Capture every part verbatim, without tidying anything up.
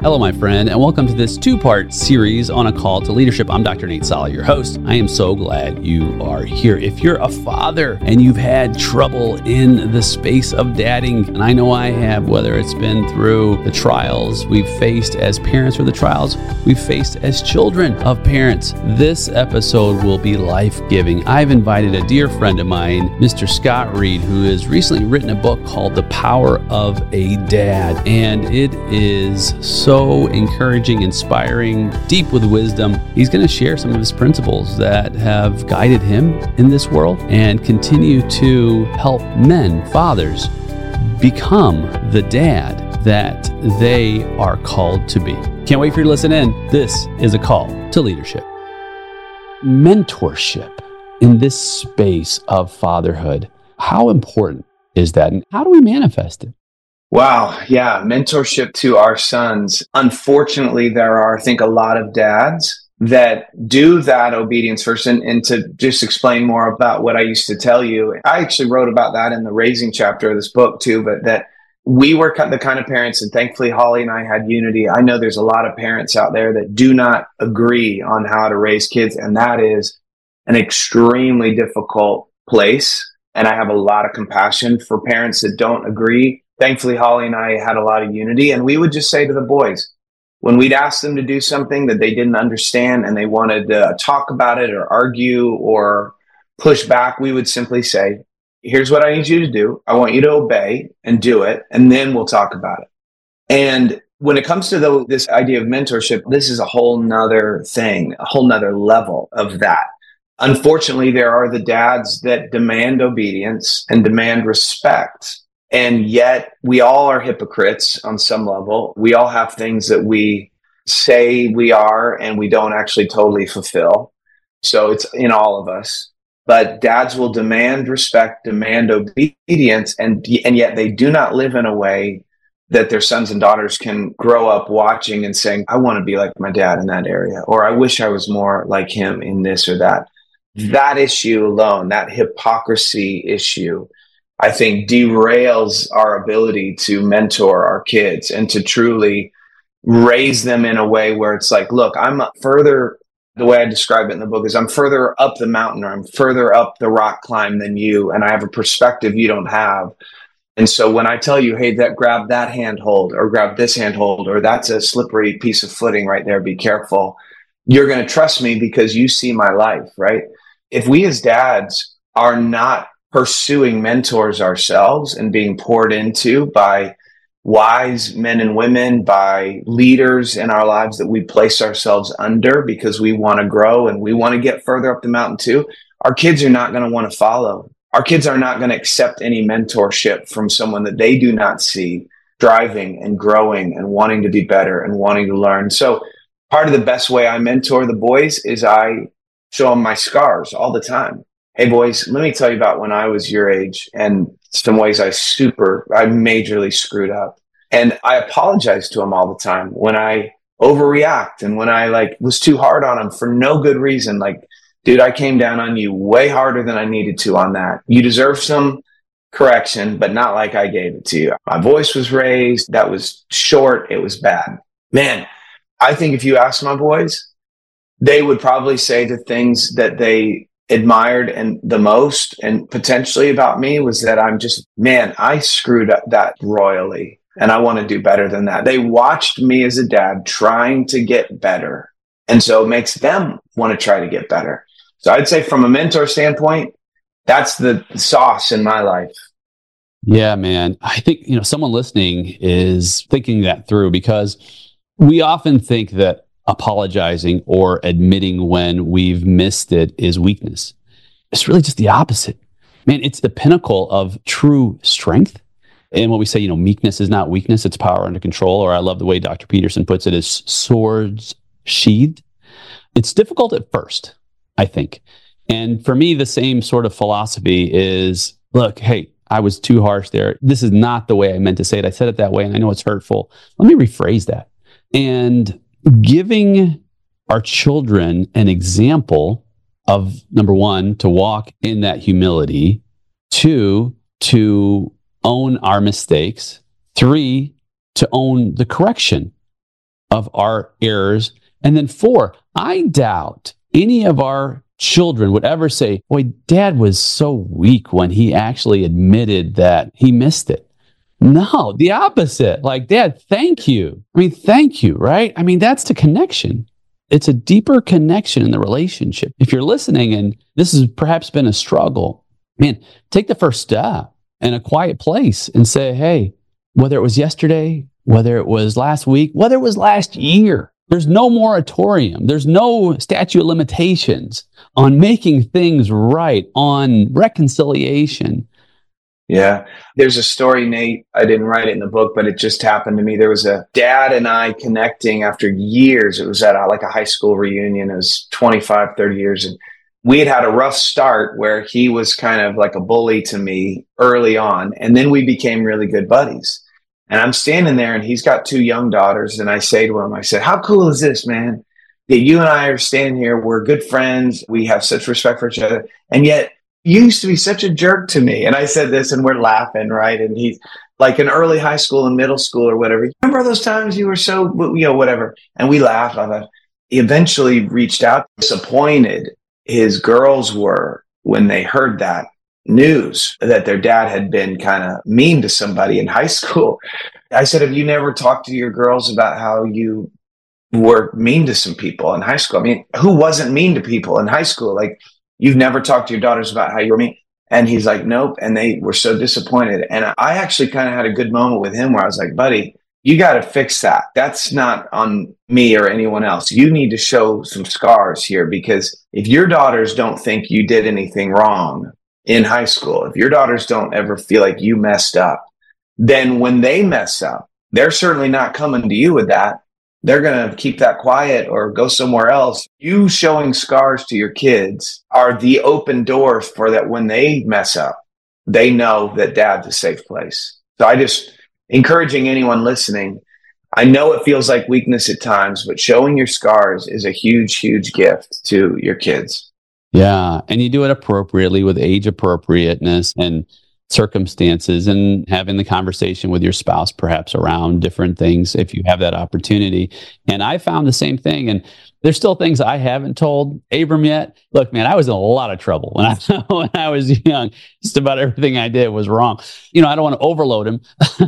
Hello, my friend, and welcome to this two-part series on a call to leadership. I'm Doctor Nate Sala, your host. I am so glad you are here. If you're a father and you've had trouble in the space of dadding, and I know I have, whether it's been through the trials we've faced as parents or the trials we've faced as children of parents, this episode will be life-giving. I've invited a dear friend of mine, Mister Scott Reed, who has recently written a book called The Power of a Dad, and it is so So encouraging, inspiring, deep with wisdom. He's going to share some of his principles that have guided him in this world and continue to help men, fathers, become the dad that they are called to be. Can't wait for you to listen in. This is a call to leadership. Mentorship in this space of fatherhood. How important is that, and how do we manifest it? Wow. Yeah. Mentorship to our sons. Unfortunately, there are, I think, a lot of dads that do that obedience first. And, and to just explain more about what I used to tell you, I actually wrote about that in the raising chapter of this book too, but that we were the kind of parents, and thankfully Holly and I had unity. I know there's a lot of parents out there that do not agree on how to raise kids. And that is an extremely difficult place. And I have a lot of compassion for parents that don't agree. Thankfully, Holly and I had a lot of unity, and we would just say to the boys, when we'd ask them to do something that they didn't understand and they wanted to talk about it or argue or push back, we would simply say, here's what I need you to do. I want you to obey and do it, and then we'll talk about it. And when it comes to the, this idea of mentorship, this is a whole nother thing, a whole nother level of that. Unfortunately, there are the dads that demand obedience and demand respect. And yet we all are hypocrites on some level. We all have things that we say we are and we don't actually totally fulfill. So it's in all of us. But dads will demand respect, demand obedience, and, and yet they do not live in a way that their sons and daughters can grow up watching and saying, I want to be like my dad in that area, or I wish I was more like him in this or that. That issue alone, that hypocrisy issue, I think derails our ability to mentor our kids and to truly raise them in a way where it's like, look, I'm further, the way I describe it in the book is I'm further up the mountain, or I'm further up the rock climb than you, and I have a perspective you don't have. And so when I tell you, hey, that grab that handhold or grab this handhold, or that's a slippery piece of footing right there, be careful, you're going to trust me because you see my life, right? If we as dads are not pursuing mentors ourselves and being poured into by wise men and women, by leaders in our lives that we place ourselves under because we want to grow and we want to get further up the mountain too, our kids are not going to want to follow. Our kids are not going to accept any mentorship from someone that they do not see driving and growing and wanting to be better and wanting to learn. So part of the best way I mentor the boys is I show them my scars all the time. Hey, boys, let me tell you about when I was your age and some ways I super, I majorly screwed up. And I apologize to them all the time when I overreact and when I like was too hard on them for no good reason. Like, dude, I came down on you way harder than I needed to on that. You deserve some correction, but not like I gave it to you. My voice was raised. That was short. It was bad. Man, I think if you ask my boys, they would probably say the things that they admired and the most and potentially about me was that I'm just, man, I screwed up that royally and I want to do better than that. They watched me as a dad trying to get better. And so it makes them want to try to get better. So I'd say from a mentor standpoint, that's the sauce in my life. Yeah, man. I think, you know, someone listening is thinking that through because we often think that apologizing or admitting when we've missed it is weakness. It's really just the opposite. Man, it's the pinnacle of true strength. And when we say, you know, meekness is not weakness, it's power under control, or I love the way Doctor Peterson puts it, is swords sheathed. It's difficult at first, I think. And for me, the same sort of philosophy is, look, hey, I was too harsh there. This is not the way I meant to say it. I said it that way, and I know it's hurtful. Let me rephrase that. And giving our children an example of, number one, to walk in that humility, two, to own our mistakes, three, to own the correction. of our errors. And then four, I doubt any of our children would ever say, boy, Dad was so weak when he actually admitted that he missed it. No, the opposite. Like, Dad, thank you. I mean, thank you, right? I mean, that's the connection. It's a deeper connection in the relationship. If you're listening and this has perhaps been a struggle, man, take the first step in a quiet place and say, hey, whether it was yesterday, whether it was last week, whether it was last year, there's no moratorium. There's no statute of limitations on making things right, on reconciliation. Yeah. There's a story, Nate, I didn't write it in the book, but it just happened to me. There was a dad and I connecting after years. It was at a, like a high school reunion. It was twenty-five, thirty years. And we had had a rough start where he was kind of like a bully to me early on. And then we became really good buddies. And I'm standing there and he's got two young daughters. And I say to him, I said, how cool is this, man? That you and I are standing here. We're good friends. We have such respect for each other. And yet you used to be such a jerk to me. And I said this and we're laughing, right? And he's like in early high school and middle school or whatever. Remember those times you were so, you know, whatever. And we laughed on that. He eventually reached out, disappointed his girls were when they heard that news that their dad had been kind of mean to somebody in high school. I said, have you never talked to your girls about how you were mean to some people in high school? I mean, who wasn't mean to people in high school? Like, you've never talked to your daughters about how you were mean? And he's like, nope. And they were so disappointed. And I actually kind of had a good moment with him where I was like, buddy, you got to fix that. That's not on me or anyone else. You need to show some scars here, because if your daughters don't think you did anything wrong in high school, if your daughters don't ever feel like you messed up, then when they mess up, they're certainly not coming to you with that. They're going to keep that quiet or go somewhere else. You showing scars to your kids are the open door for that. When they mess up, they know that dad's a safe place. So I just encouraging anyone listening, I know it feels like weakness at times, but showing your scars is a huge, huge gift to your kids. Yeah. And you do it appropriately with age appropriateness and circumstances, and having the conversation with your spouse perhaps around different things if you have that opportunity. And I found the same thing. And there's still things I haven't told Abram yet. Look, man, I was in a lot of trouble when I, when I was young. Just about everything I did was wrong. You know, I don't want to overload him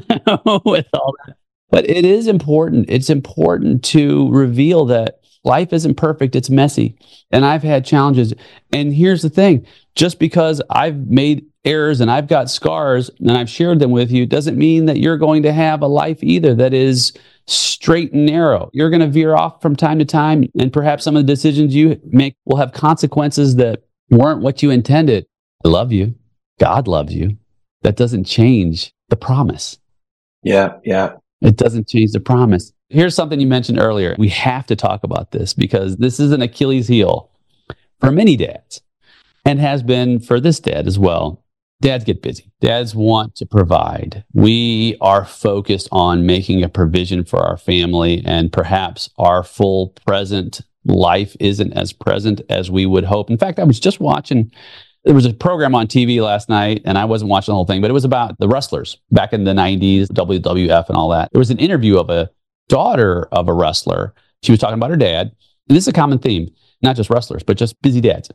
with all that. But it is important. It's important to reveal that life isn't perfect. It's messy. And I've had challenges. And here's the thing. Just because I've made errors and I've got scars and I've shared them with you doesn't mean that you're going to have a life either that is straight and narrow. You're going to veer off from time to time. And perhaps some of the decisions you make will have consequences that weren't what you intended. I love you. God loves you. That doesn't change the promise. Yeah, yeah. It doesn't change the promise. Here's something you mentioned earlier. We have to talk about this because this is an Achilles heel for many dads, and has been for this dad as well. Dads get busy. Dads want to provide. We are focused on making a provision for our family, and perhaps our full present life isn't as present as we would hope. In fact, I was just watching, there was a program on T V last night, and I wasn't watching the whole thing, but it was about the wrestlers back in the nineties, W W F and all that. There was an interview of a daughter of a wrestler. She was talking about her dad. And this is a common theme, not just wrestlers, but just busy dads.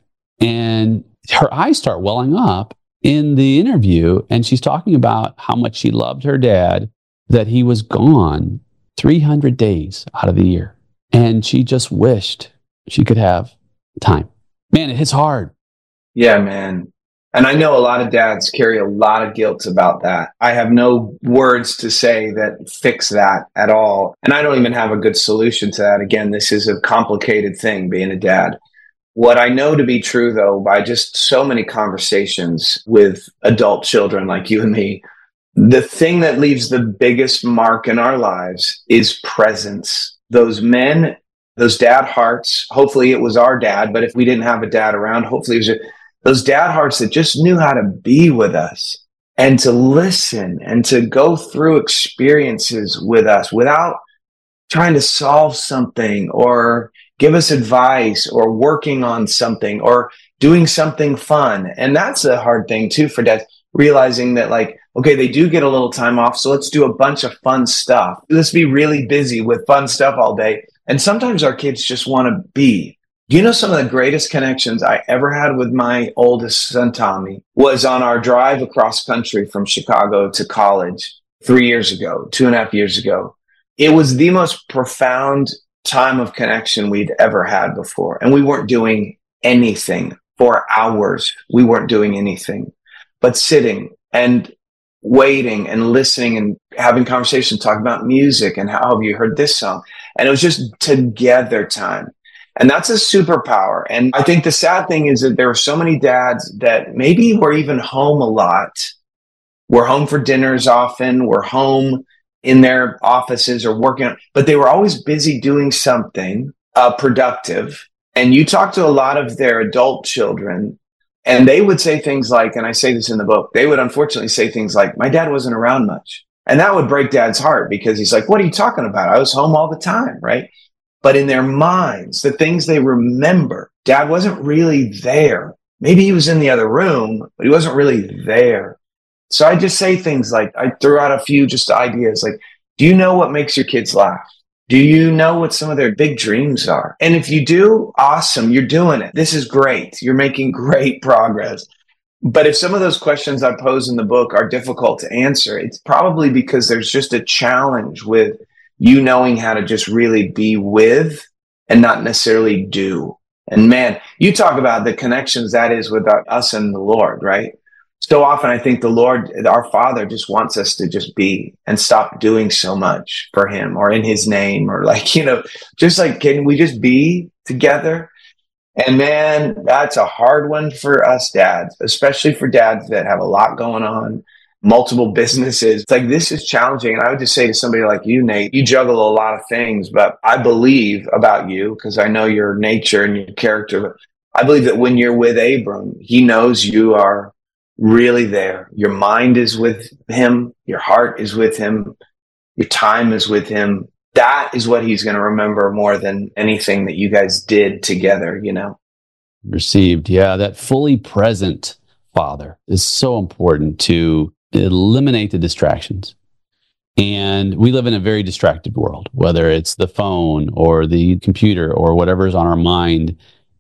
And her eyes start welling up in the interview, and she's talking about how much she loved her dad, that he was gone three hundred days out of the year. And she just wished she could have time. Man, it hits hard. Yeah, man. And I know a lot of dads carry a lot of guilt about that. I have no words to say that fix that at all. And I don't even have a good solution to that. Again, this is a complicated thing, being a dad. What I know to be true, though, by just so many conversations with adult children like you and me, the thing that leaves the biggest mark in our lives is presence. Those men, those dad hearts, hopefully it was our dad, but if we didn't have a dad around, hopefully it was those dad hearts that just knew how to be with us and to listen and to go through experiences with us without trying to solve something or give us advice or working on something or doing something fun. And that's a hard thing too for dads. realizing that like, okay, they do get a little time off. So let's do a bunch of fun stuff. Let's be really busy with fun stuff all day. And sometimes our kids just want to be. Do you know some of the greatest connections I ever had with my oldest son, Tommy, was on our drive across country from Chicago to college three years ago, two and a half years ago. It was the most profound time of connection we'd ever had before. And we weren't doing anything for hours. We weren't doing anything but sitting and waiting and listening and having conversations, talking about music and how have you heard this song? And it was just together time. And that's a superpower. And I think the sad thing is that there are so many dads that maybe were even home a lot. We're home for dinners often. We're home in their offices or working, but they were always busy doing something uh, productive. And you talk to a lot of their adult children, and they would say things like, and I say this in the book, they would unfortunately say things like, my dad wasn't around much. And that would break dad's heart because he's like, what are you talking about? I was home all the time, right? But in their minds, the things they remember, dad wasn't really there. Maybe he was in the other room, but he wasn't really there. So I just say things like, I threw out a few just ideas like, do you know what makes your kids laugh? Do you know what some of their big dreams are? And if you do, awesome, you're doing it. This is great. You're making great progress. But if some of those questions I pose in the book are difficult to answer, it's probably because there's just a challenge with you knowing how to just really be with and not necessarily do. And man, you talk about the connections that is with our, us and the Lord, right? So often I think the Lord, our Father, just wants us to just be and stop doing so much for him or in his name or like, you know, just like, can we just be together? And man, that's a hard one for us dads, especially for dads that have a lot going on, multiple businesses. It's like, this is challenging. And I would just say to somebody like you, Nate, you juggle a lot of things, but I believe about you because I know your nature and your character. But I believe that when you're with Abram, he knows you are really there. Your mind is with him. Your heart is with him. Your time is with him. That is what he's going to remember more than anything that you guys did together, you know? Received. Yeah. That fully present father is so important to eliminate the distractions. And we live in a very distracted world, whether it's the phone or the computer or whatever's on our mind.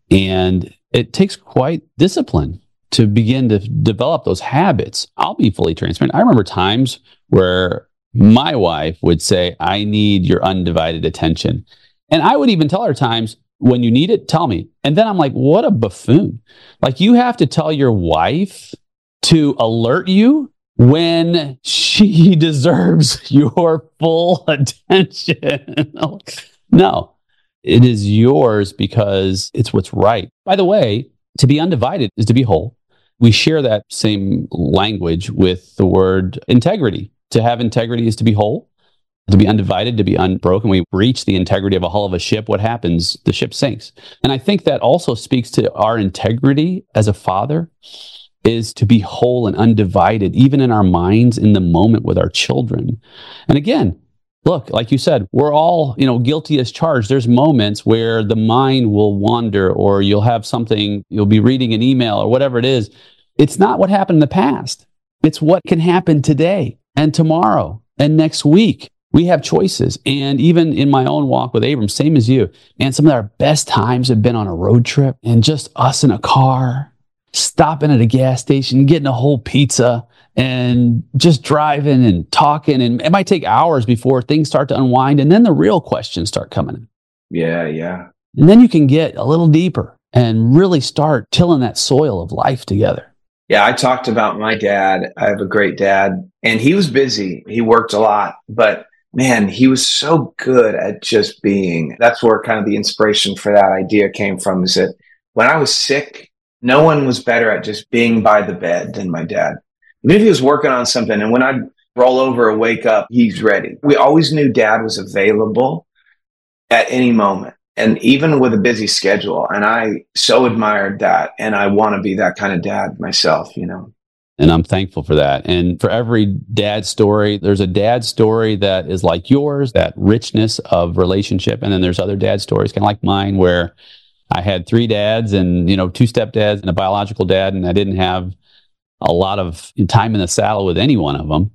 And it takes quite discipline to begin to develop those habits. I'll be fully transparent. I remember times where my wife would say, I need your undivided attention. And I would even tell her times, when you need it, tell me. And then I'm like, what a buffoon. Like, you have to tell your wife to alert you when she deserves your full attention. No, it is yours because it's what's right. By the way, to be undivided is to be whole. We share that same language with the word integrity. To have integrity is to be whole, to be undivided, to be unbroken. We breach the integrity of a hull of a ship. What happens? The ship sinks. And I think that also speaks to our integrity as a father is to be whole and undivided, even in our minds, in the moment with our children. And again, look, like you said, we're all, you know, guilty as charged. There's moments where the mind will wander, or you'll have something, you'll be reading an email or whatever it is. It's not what happened in the past. It's what can happen today and tomorrow and next week. We have choices. And even in my own walk with Abram, same as you, man, some of our best times have been on a road trip and just us in a car, stopping at a gas station, getting a whole pizza, and just driving and talking. And it might take hours before things start to unwind. And then the real questions start coming in. Yeah, yeah. And then you can get a little deeper and really start tilling that soil of life together. Yeah, I talked about my dad. I have a great dad, and he was busy. He worked a lot, but man, he was so good at just being. That's where kind of the inspiration for that idea came from, is that when I was sick, no one was better at just being by the bed than my dad. Even if he was working on something, and when I'd roll over or wake up, he's ready. We always knew dad was available at any moment, and even with a busy schedule. And I so admired that, and I want to be that kind of dad myself, you know. And I'm thankful for that. And for every dad story, there's a dad story that is like yours, that richness of relationship. And then there's other dad stories, kind of like mine, where I had three dads and, you know, two stepdads and a biological dad, and I didn't have a lot of time in the saddle with any one of them.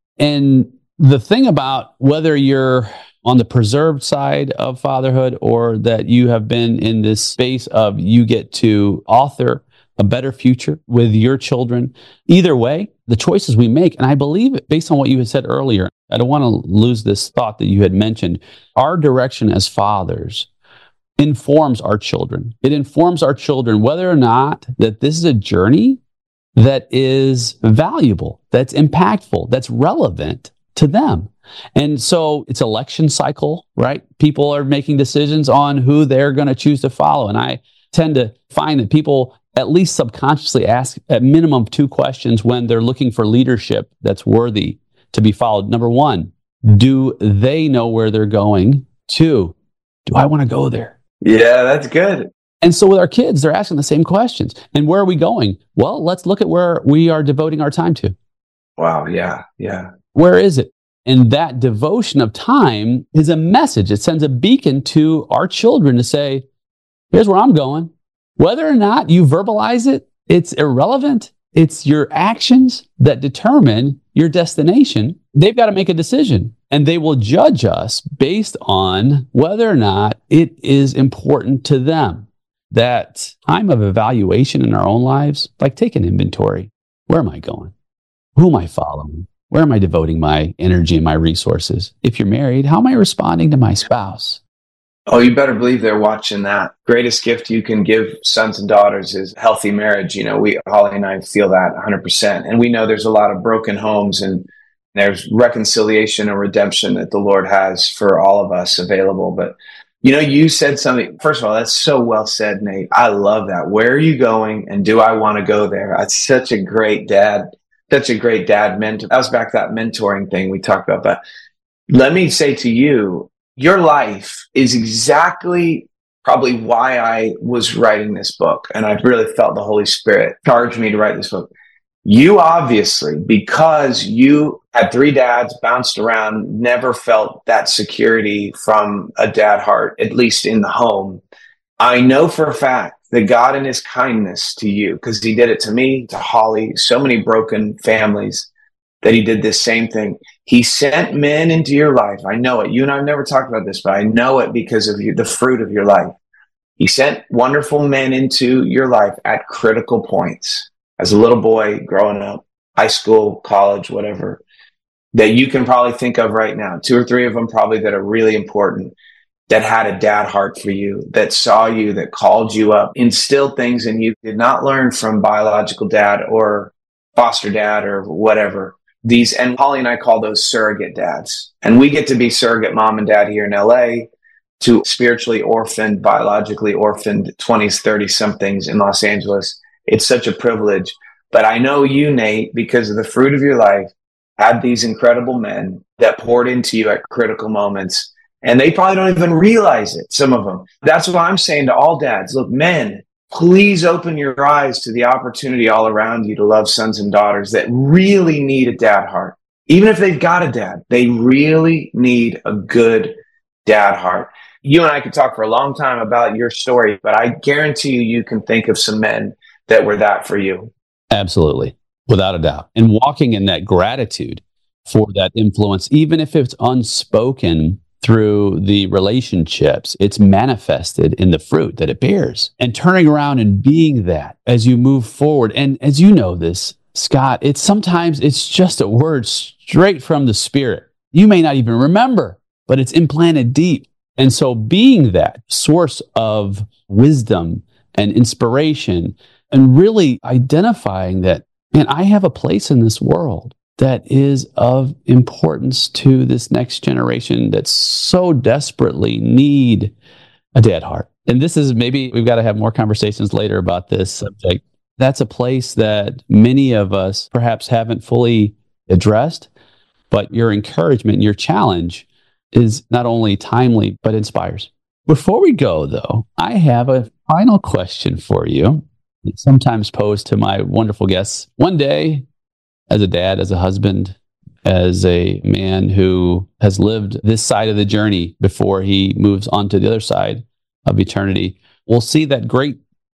And the thing about whether you're on the preserved side of fatherhood or that you have been in this space of you get to author a better future with your children, either way, the choices we make, and I believe based on what you had said earlier, I don't want to lose this thought that you had mentioned, our direction as fathers informs our children. It informs our children whether or not that this is a journey that is valuable, that's impactful, that's relevant to them. And so it's election cycle, right? People are making decisions on who they're going to choose to follow. And I tend to find that people at least subconsciously ask at minimum two questions when they're looking for leadership that's worthy to be followed. Number one, do they know where they're going? Two, do I want to go there? Yeah, that's good. And so with our kids, they're asking the same questions. And where are we going? Well, let's look at where we are devoting our time to. Wow. Yeah. Yeah. Where is it? And that devotion of time is a message. It sends a beacon to our children to say, here's where I'm going. Whether or not you verbalize it, it's irrelevant. It's your actions that determine your destination. They've got to make a decision, and they will judge us based on whether or not it is important to them. That time of evaluation in our own lives, like take an inventory. Where am I going? Who am I following? Where am I devoting my energy and my resources? If you're married, how am I responding to my spouse? Oh, you better believe they're watching that. Greatest gift you can give sons and daughters is healthy marriage. You know, we, Holly and I feel that one hundred percent. And we know there's a lot of broken homes, and there's reconciliation and redemption that the Lord has for all of us available. But, you know, you said something, first of all, that's so well said, Nate. I love that. Where are you going? And do I want to go there? That's such a great dad, such a great dad mentor. That was back that mentoring thing we talked about. But let me say to you, your life is exactly probably why I was writing this book. And I really felt the Holy Spirit charged me to write this book. You obviously, because you had three dads, bounced around, never felt that security from a dad heart, at least in the home. I know for a fact that God in his kindness to you, because he did it to me, to Holly, so many broken families, that he did this same thing. He sent men into your life. I know it. You and I have never talked about this, but I know it because of you, the fruit of your life. He sent wonderful men into your life at critical points. As a little boy growing up, high school, college, whatever, that you can probably think of right now. Two or three of them probably that are really important, that had a dad heart for you, that saw you, that called you up, instilled things in you, did not learn from biological dad or foster dad or whatever. These, and Holly and I call those surrogate dads. And we get to be surrogate mom and dad here in L A to spiritually orphaned, biologically orphaned twenties, thirty somethings in Los Angeles. It's such a privilege. But I know you, Nate, because of the fruit of your life, had these incredible men that poured into you at critical moments. And they probably don't even realize it, some of them. That's what I'm saying to all dads. Look, men, please open your eyes to the opportunity all around you to love sons and daughters that really need a dad heart. Even if they've got a dad, they really need a good dad heart. You and I could talk for a long time about your story, but I guarantee you, you can think of some men that were that for you. Absolutely. Without a doubt. And walking in that gratitude for that influence, even if it's unspoken, through the relationships, it's manifested in the fruit that it bears. And turning around and being that as you move forward. And as you know this, Scott, it's sometimes it's just a word straight from the Spirit. You may not even remember, but it's implanted deep. And so being that source of wisdom and inspiration and really identifying that, man, I have a place in this world that is of importance to this next generation that so desperately need a dad heart. And this is maybe we've got to have more conversations later about this subject. That's a place that many of us perhaps haven't fully addressed, but your encouragement, your challenge is not only timely, but inspires. Before we go, though, I have a final question for you. It's sometimes posed to my wonderful guests. One day, as a dad, as a husband, as a man who has lived this side of the journey before he moves on to the other side of eternity, we'll see that great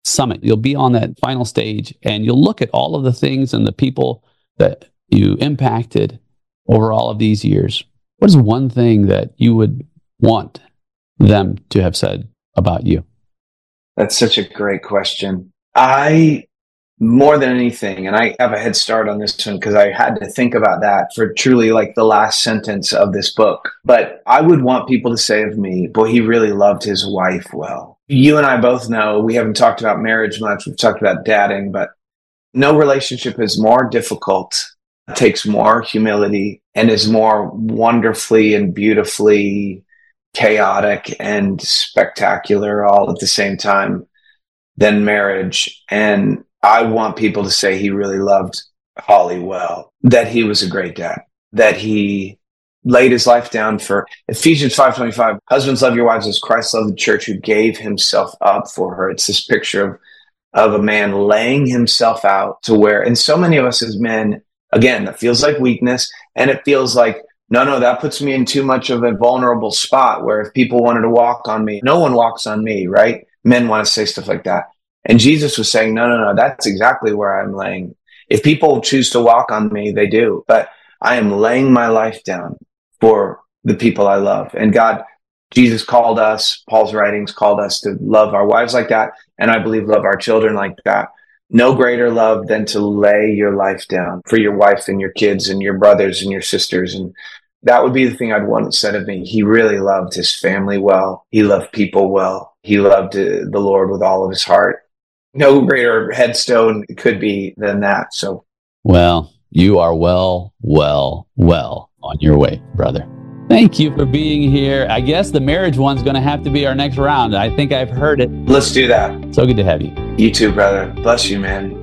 summit. You'll be on that final stage and you'll look at all of the things and the people that you impacted over all of these years. What is one thing that you would want them to have said about you? That's such a great question. I, more than anything, and I have a head start on this one because I had to think about that for truly like the last sentence of this book. But I would want people to say of me, boy, he really loved his wife well. You and I both know we haven't talked about marriage much. We've talked about dating, but no relationship is more difficult, takes more humility, and is more wonderfully and beautifully chaotic and spectacular all at the same time than marriage. And I want people to say he really loved Holly well, that he was a great dad, that he laid his life down for Ephesians five twenty-five. Husbands, love your wives as Christ loved the church, who gave himself up for her. It's this picture of, of a man laying himself out to where, and so many of us as men, again, that feels like weakness. And it feels like, no, no, that puts me in too much of a vulnerable spot where if people wanted to walk on me, no one walks on me, right? Men want to say stuff like that. And Jesus was saying, no, no, no, that's exactly where I'm laying. If people choose to walk on me, they do. But I am laying my life down for the people I love. And God, Jesus called us, Paul's writings called us to love our wives like that. And I believe love our children like that. No greater love than to lay your life down for your wife and your kids and your brothers and your sisters. And that would be the thing I'd want said of me. He really loved his family well. He loved people well. He loved uh, the Lord with all of his heart. No greater headstone could be than that. So, well, you are well, well, well on your way, brother. Thank you for being here. I guess the marriage one's going to have to be our next round. I think I've heard it. Let's do that. So good to have you. You too, brother. Bless you, man.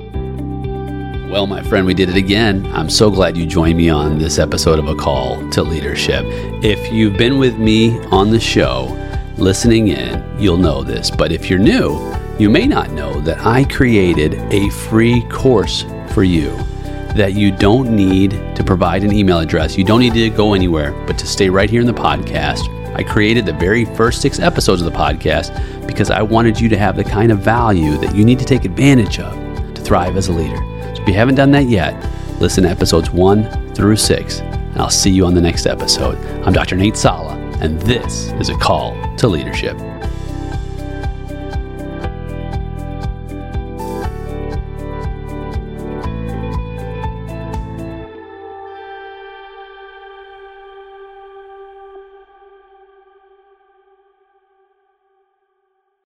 Well, my friend, we did it again. I'm so glad you joined me on this episode of A Call to Leadership. If you've been with me on the show, listening in, you'll know this. But if you're new, you may not know that I created a free course for you that you don't need to provide an email address. You don't need to go anywhere, but to stay right here in the podcast. I created the very first six episodes of the podcast because I wanted you to have the kind of value that you need to take advantage of to thrive as a leader. So if you haven't done that yet, listen to episodes one through six, and I'll see you on the next episode. I'm Doctor Nate Sala, and this is A Call to Leadership.